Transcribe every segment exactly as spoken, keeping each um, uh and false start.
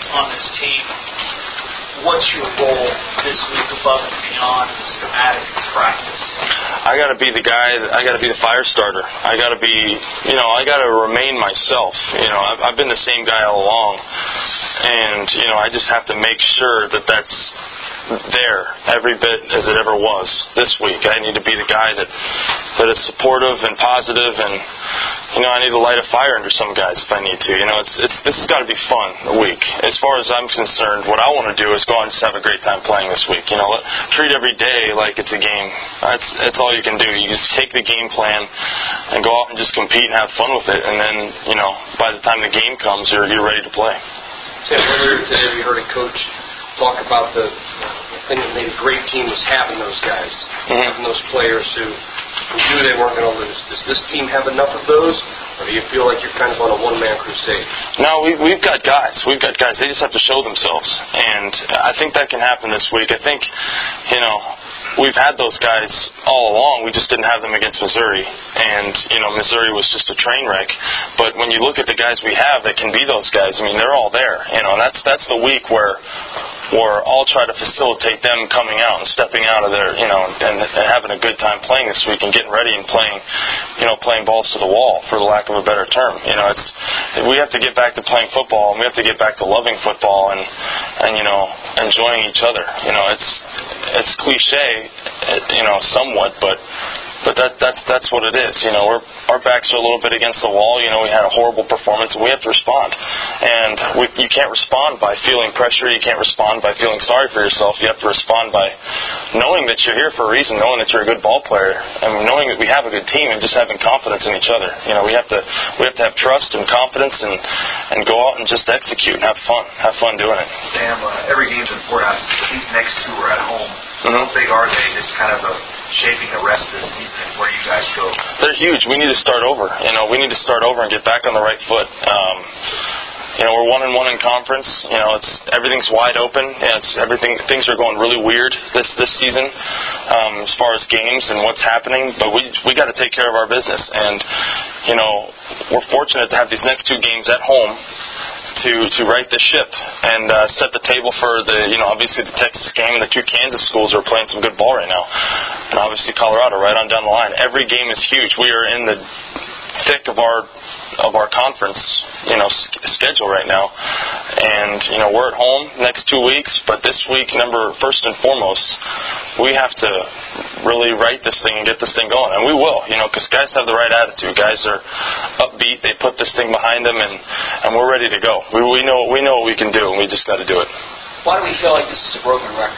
on this team. What's your role this week above and beyond this added practice? I got to be the guy. I got to be the fire starter. I got to be, you know, I got to remain myself. You know, I've, I've been the same guy all along, and you know, I just have to make sure that that's there every bit as it ever was this week. I need to be the guy that that is supportive and positive, and you know, I need to light a fire under some guys if I need to. You know, it's, it's this has got to be fun a week. As far as I'm concerned, what I want to do is go out and just have a great time playing this week. You know, let, treat every day like it's a game. That's that's all you can do. You just take the game plan and go out and just compete and have fun with it, and then you know, by the time the game comes, you're you're ready to play. Tim, earlier today we heard a coach talk about the thing that made a great team was having those guys, mm-hmm. having those players who, who knew they weren't going to lose. Does this team have enough of those, or do you feel like you're kind of on a one-man crusade? No, we, we've got guys. We've got guys. They just have to show themselves, and I think that can happen this week. I think, you know, we've had those guys all along. We just didn't have them against Missouri, and you know, Missouri was just a train wreck. But when you look at the guys we have that can be those guys, I mean, they're all there. You know, and that's that's the week where. Or I'll try to facilitate them coming out and stepping out of their, you know, and, and having a good time playing this week and getting ready and playing, you know, playing balls to the wall, for the lack of a better term. You know, it's we have to get back to playing football, and we have to get back to loving football and, and you know, enjoying each other. You know, it's it's cliche, you know, somewhat, but. But that, that's that's what it is. You know, we're, our backs are a little bit against the wall. You know, we had a horrible performance, and we have to respond. And we, you can't respond by feeling pressure. You can't respond by feeling sorry for yourself. You have to respond by knowing that you're here for a reason, knowing that you're a good ball player, and knowing that we have a good team, and just having confidence in each other. You know, we have to we have to have trust and confidence, and and go out and just execute and have fun, have fun doing it. Sam, uh, every game's important. These next two are at home. Mm-hmm. How big are they? Just kind of a shaping the rest of this season, where you guys go? They're huge. We need to start over. You know, we need to start over and get back on the right foot. Um, you know, we're one and one in conference. You know, it's everything's wide open. Yeah, it's everything. Things are going really weird this this season um, as far as games and what's happening. But we we got to take care of our business, and you know, we're fortunate to have these next two games at home. To, to right the ship and uh, set the table for the, you know, obviously the Texas game and the two Kansas schools are playing some good ball right now. And obviously Colorado right on down the line. Every game is huge. We are in the thick of our of our conference, you know, schedule right now. And, you know, we're at home next two weeks, but this week, number first and foremost, we have to really right this thing and get this thing going. And we will, you know, because guys have the right attitude. Guys are upbeat. They put this thing behind them, and, and we're ready to go. We, we know we know what we can do, and we just got to do it. Why do we feel like this is a broken record?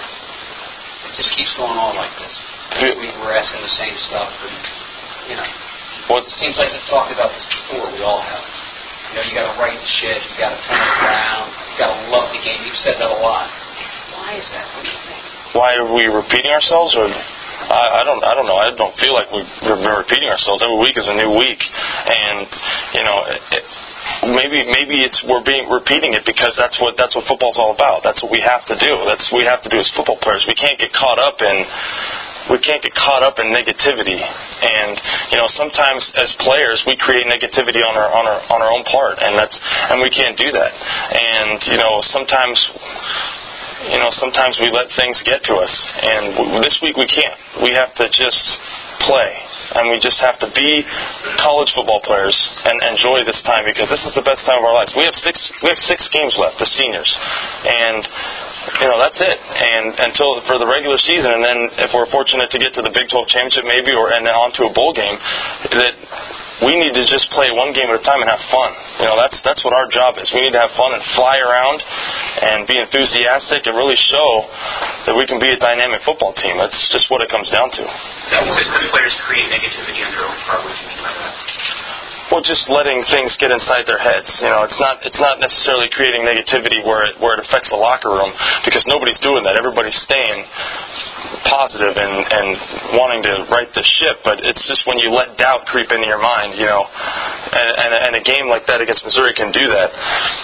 It just keeps going on like this. We, we're asking the same stuff, and, you know. What? It seems like we've talked about this before. We all have. You know, you got to right the shit. You got to turn it around. You got to love the game. You've said that a lot. Why is that? What do you think? Why are we repeating ourselves? Or I, I don't. I don't know. I don't feel like we've been repeating ourselves. Every week is a new week, and you know. It, it, Maybe maybe it's we're being repeating it because that's what that's what football's all about. That's what we have to do. That's what we have to do as football players. We can't get caught up in we can't get caught up in negativity. And you know, sometimes as players we create negativity on our on our on our own part, and that's and we can't do that. And you know, sometimes you know sometimes we let things get to us. And this week we can't. We have to just play. And we just have to be college football players and enjoy this time because this is the best time of our lives. We have six we have six games left, the seniors, and you know that's it. And until for the regular season, and then if we're fortunate to get to the Big twelve championship, maybe, or and then on to a bowl game, that we need to just play one game at a time and have fun. You know that's that's what our job is. We need to have fun and fly around and be enthusiastic and really show that we can be a dynamic football team. That's just what it comes down to. That was the players create negativity on their own part. What do you mean by that? Well, just letting things get inside their heads. You know, it's not it's not necessarily creating negativity where it where it affects the locker room because nobody's doing that. Everybody's staying positive and, and wanting to right the ship. But it's just when you let doubt creep into your mind, you know, and, and, and a game like that against Missouri can do that.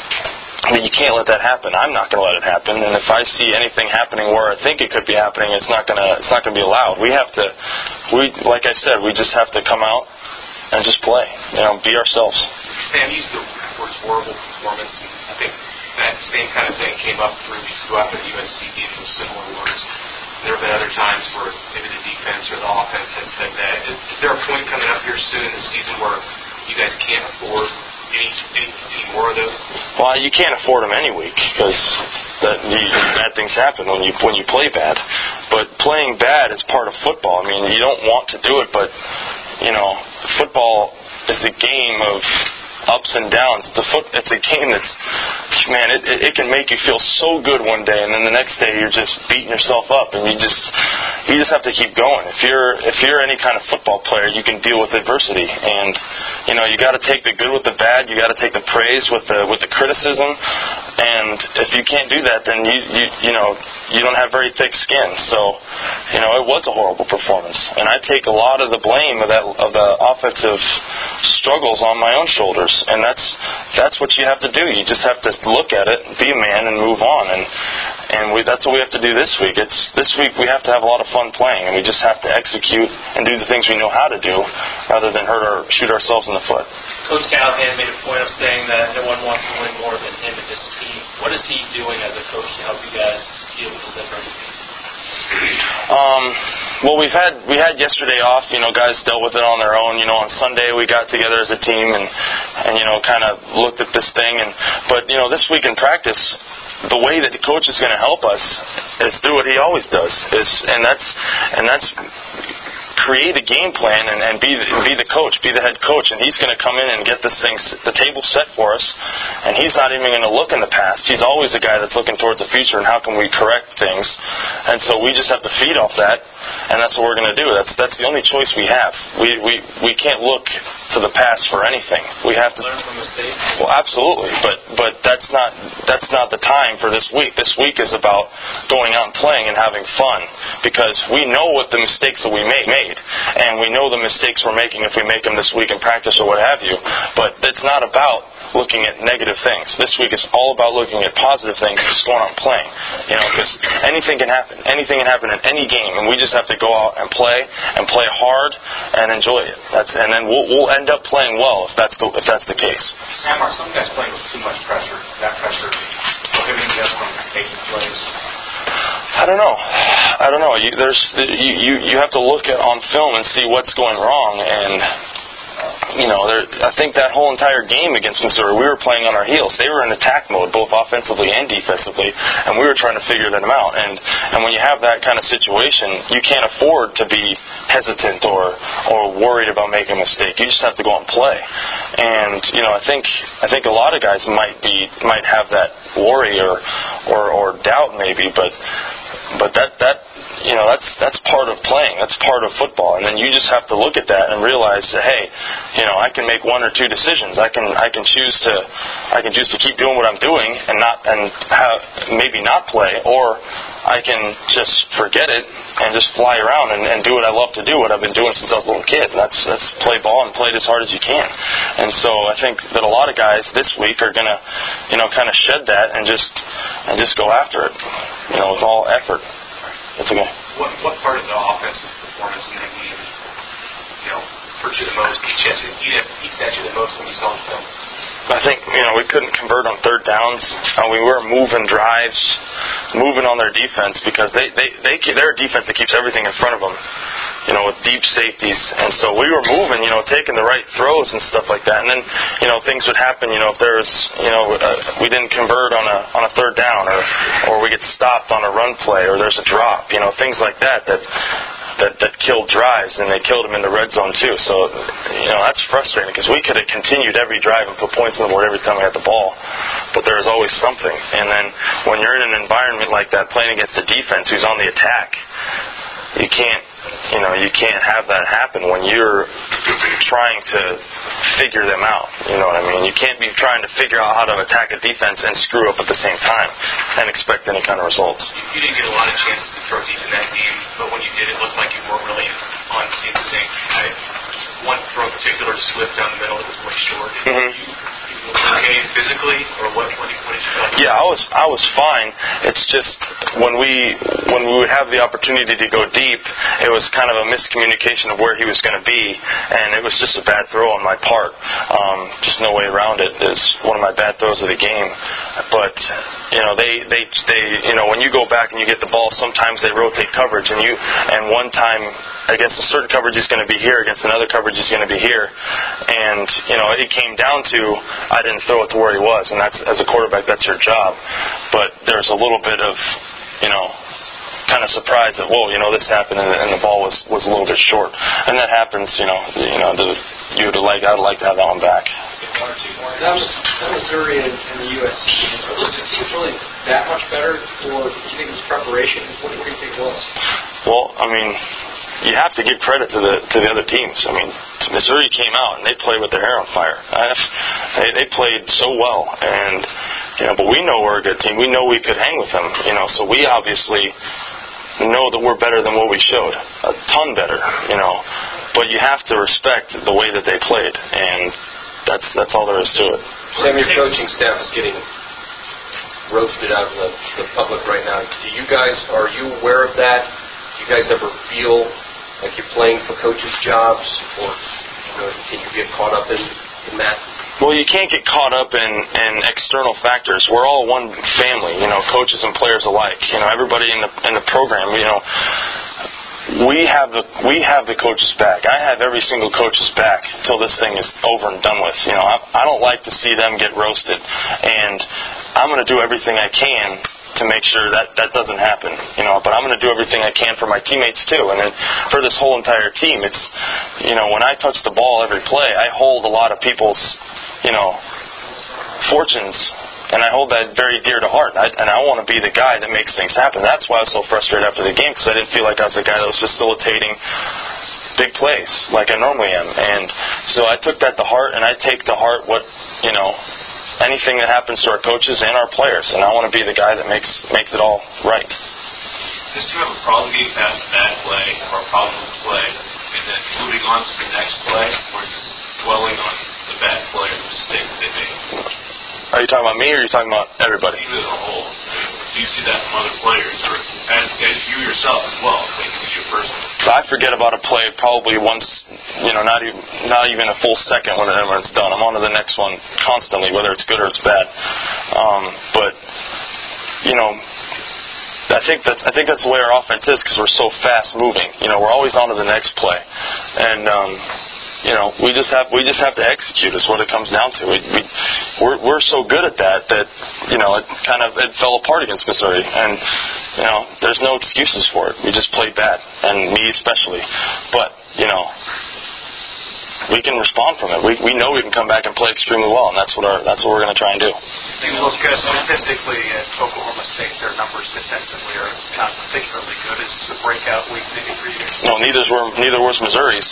I mean, you can't let that happen. I'm not going to let it happen. And if I see anything happening where I think it could be happening, it's not going to it's not going to be allowed. We have to, we like I said, we just have to come out and just play. You know, be ourselves. Sam used the words horrible performance. I think that same kind of thing came up three weeks ago after the U S C game with similar words. There have been other times where maybe the defense or the offense has said that. Is, is there a point coming up here soon in the season where you guys can't afford any, any, any more of those? Well, you can't afford them any week because bad things happen when you when you play bad. But playing bad is part of football. I mean, you don't want to do it, but you know, football is a game of ups and downs. It's a foot. It's a game that's, man, it, it, it can make you feel so good one day, and then the next day you're just beating yourself up, and you just you just have to keep going. If you're if you're any kind of football player, you can deal with adversity, and you know you got to take the good with the bad. You got to take the praise with the with the criticism, and if you can't do that, then you you you know you don't have very thick skin. So, you know, it was a horrible performance, and I take a lot of the blame of that of the offensive struggles on my own shoulders. And that's that's what you have to do. You just have to look at it, be a man, and move on. And and we, that's what we have to do this week. It's this week we have to have a lot of fun playing, and we just have to execute and do the things we know how to do, rather than hurt or shoot ourselves in the foot. Coach Callahan made a point of saying that no one wants to win more than him and his team. What is he doing as a coach to help you guys deal with this adversity? Um, well, we've had we had yesterday off. You know, guys dealt with it on their own. You know, on Sunday we got together as a team and and you know kind of looked at this thing. And but you know, this week in practice, the way that the coach is going to help us is do what he always does. Is and that's and that's. create a game plan and, and be be the coach, be the head coach, and he's going to come in and get this thing, the table set for us, and he's not even going to look in the past. He's always the guy that's looking towards the future and how can we correct things. And so we just have to feed off that, and that's what we're going to do. That's that's the only choice we have. We we we can't look to the past for anything. We have to learn from mistakes. Well, absolutely, but but that's not that's not the time for this week. This week is about going out and playing and having fun, because we know what the mistakes that we made made. And we know the mistakes we're making if we make them this week in practice or what have you. But it's not about looking at negative things. This week is all about looking at positive things, just going out and playing. You know, because anything can happen. Anything can happen in any game, and we just have to go out and play and play hard and enjoy it. That's and then we'll we'll end up playing well if that's the if that's the case. Sam, are some guys playing with too much pressure? That pressure prohibiting them from making plays? I don't know. I don't know. You, there's you, you you have to look at on film and see what's going wrong, and you know, there, I think that whole entire game against Missouri, we were playing on our heels. They were in attack mode, both offensively and defensively, and we were trying to figure them out. And and when you have that kind of situation, you can't afford to be hesitant or or worried about making a mistake. You just have to go out and play. And you know, I think I think a lot of guys might be might have that worry or or, or doubt maybe, but but that that you know that's that's part of playing. That's part of football. And then you just have to look at that and realize that, hey, you know, I can make one or two decisions. I can I can choose to I can choose to keep doing what I'm doing and not and have maybe not play, or I can just forget it and just fly around and, and do what I love to do, what I've been doing since I was a little kid. And that's that's play ball and play it as hard as you can. And so I think that a lot of guys this week are gonna, you know, kind of shed that and just and just go after it, you know, with all effort. That's okay. What what part of the offensive performance in that game, you know, hurt you the most? Each at you, each at you the most when you saw the film? I think, you know, we couldn't convert on third downs. Uh, we were moving drives, moving on their defense, because they, they, they they're a defense that keeps everything in front of them, you know, with deep safeties. And so we were moving, you know, taking the right throws and stuff like that. And then, you know, things would happen, you know, if there's, you know, uh, we didn't convert on a on a third down, or, or we get stopped on a run play, or there's a drop, you know, things like that that that, that killed drives, and they killed them in the red zone too. So, you know, that's frustrating, because we could have continued every drive and put points on the board every time we had the ball, but there's always something. And then when you're in an environment like that, playing against a defense who's on the attack, you can't, you know, you can't have that happen when you're trying to figure them out. You know what I mean? You can't be trying to figure out how to attack a defense and screw up at the same time and expect any kind of results. You didn't get a lot of chances to throw deep in that game, but when you did, it looked like you weren't really on in sync. I, one throw in particular, Swift down the middle, that was way short. Mm-hmm. You, you okay physically, or what? What did you feel like? Yeah, I was I was fine. It's just when we when we would have the opportunity to go deep, it was kind of a miscommunication of where he was going to be, and it was just a bad throw on my part. Um, just no way around it. It's one of my bad throws of the game. But you know, they, they they you know when you go back and you get the ball, sometimes they rotate coverage, and you and one time against a certain coverage he's going to be here, against another coverage he's going to be here, and you know it came down to I didn't throw it to where he was, and that's as a quarterback that's your job. But there's a little bit of you know kind of surprise that whoa you know this happened and, and the ball was, was a little bit short, and that happens you know you know the, you would like I'd like to have that one back. That was that Missouri and, and the U S C. Are those two teams really that much better, or do you think it was preparation? What do you think it was? Well, I mean, you have to give credit to the to the other teams. I mean, Missouri came out and they played with their hair on fire. They they played so well, and you know, but we know we're a good team. We know we could hang with them. You know, so we obviously know that we're better than what we showed, a ton better. You know, but you have to respect the way that they played, and that's that's all there is to it. Sam, your coaching staff is getting roasted out in the, the public right now. Do you guys, are you aware of that? Do you guys ever feel like you're playing for coaches' jobs, or you know, can you get caught up in, in that? Well, you can't get caught up in, in external factors. We're all one family, you know, coaches and players alike. You know, everybody in the in the program, you know. We have the we have the coach's back. I have every single coach's back until this thing is over and done with. You know, I, I don't like to see them get roasted, and I'm going to do everything I can to make sure that that doesn't happen. You know, but I'm going to do everything I can for my teammates too, and then for this whole entire team. It's you know, when I touch the ball every play, I hold a lot of people's you know fortunes. And I hold that very dear to heart. I, and I want to be the guy that makes things happen. That's why I was so frustrated after the game, because I didn't feel like I was the guy that was facilitating big plays like I normally am. And so I took that to heart, and I take to heart what, you know, anything that happens to our coaches and our players. And I want to be the guy that makes makes it all right. Does this team have a problem getting past a bad play or a problem with play and then moving on to the next play, or is it dwelling on the bad play or the mistake that they made? Are you talking about me, or are you talking about everybody? Even as a whole. Do you see that from other players, or as, as you yourself as well, thinking of your person? So I forget about a play probably once, you know, not even not even a full second when, it, when it's done. I'm on to the next one constantly, whether it's good or it's bad. Um, but, you know, I think that's I think that's the way our offense is, because we're so fast moving. You know, we're always on to the next play, and. Um, You know, we just have we just have to execute. Is what it comes down to. We, we we're we're so good at that that you know it kind of it fell apart against Missouri, and you know there's no excuses for it. We just played bad, and me especially. But you know, we can respond from it. We we know we can come back and play extremely well, and that's what our that's what we're going to try and do. If you look uh, statistically at Oklahoma State, their numbers defensively are not particularly good. Is this a breakout week maybe for you? No, neither were neither was Missouri's.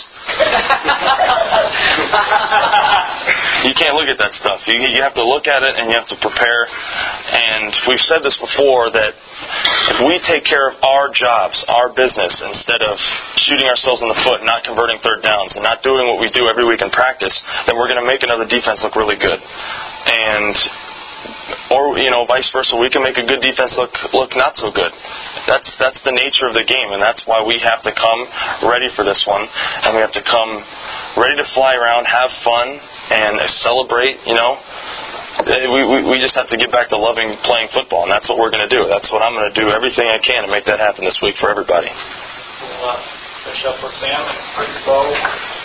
You can't look at that stuff. You you have to look at it and you have to prepare. And we've said this before, that if we take care of our jobs, our business, instead of shooting ourselves in the foot, not converting third downs, and not doing what we do every week in practice, then we're going to make another defense look really good. And or you know, vice versa, we can make a good defense look look not so good. That's that's the nature of the game, and that's why we have to come ready for this one, and we have to come ready to fly around, have fun, and celebrate. You know, we we, we just have to get back to loving playing football, and that's what we're going to do. That's what I'm going to do everything I can to make that happen this week for everybody. We'll uh, finish up with Sam and Bo.